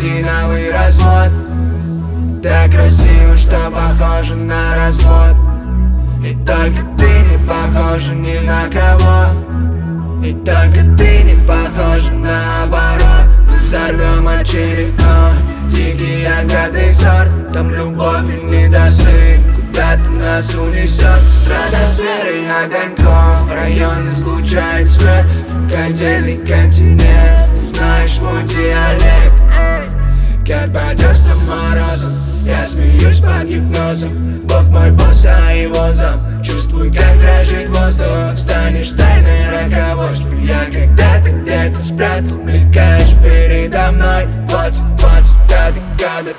резиновый развод. Так красиво, что похоже на развод. И только ты не похожа ни на кого. И только ты не похожа наоборот. Мы взорвем очередной дикий ягодный сорт. Там любовь и недосып куда-то нас унесет. Стратосферой огоньком район излучает свет. Как отдельный континент, узнаешь мой диалект. Как пойдешь там морозом, я смеюсь под гипнозом. Бог мой босс, а его зам. Чувствуй, как дрожит воздух. Станешь тайной роковой, что я когда-то где-то спрятал. Мелькаешь передо мной. 25-й кадр.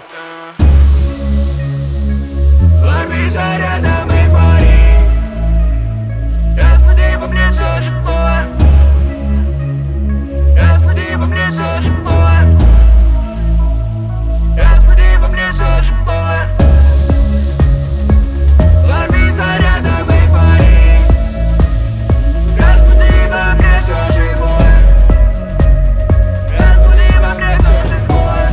Лови зарядом эйфории. Разбуди во мне все живое. Разбуди во мне все живое. Разбуди во мне все живое. Лови зарядом эйфории. Разбуди во мне все живое. Разбуди во мне все живое.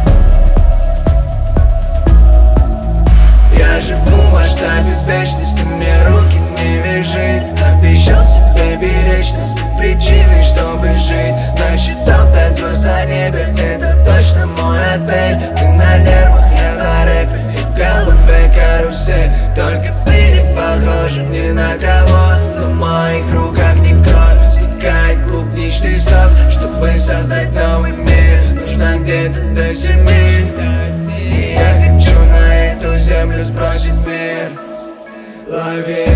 Я живу в масштабе вечности, мне руки не вяжи. Обещал себе беречь нас без причины, чтобы жить. Насчитал 5 звезд на небе, это точно мой отель. Ты на нервах, я на рэпе, и в голове карусель. Только ты не похожа ни на кого. На моих руках не кровь, стекает клубничный сок. Чтобы создать новый мир, нужно где-то до 7. И я хочу на эту землю сбросить мир. Лови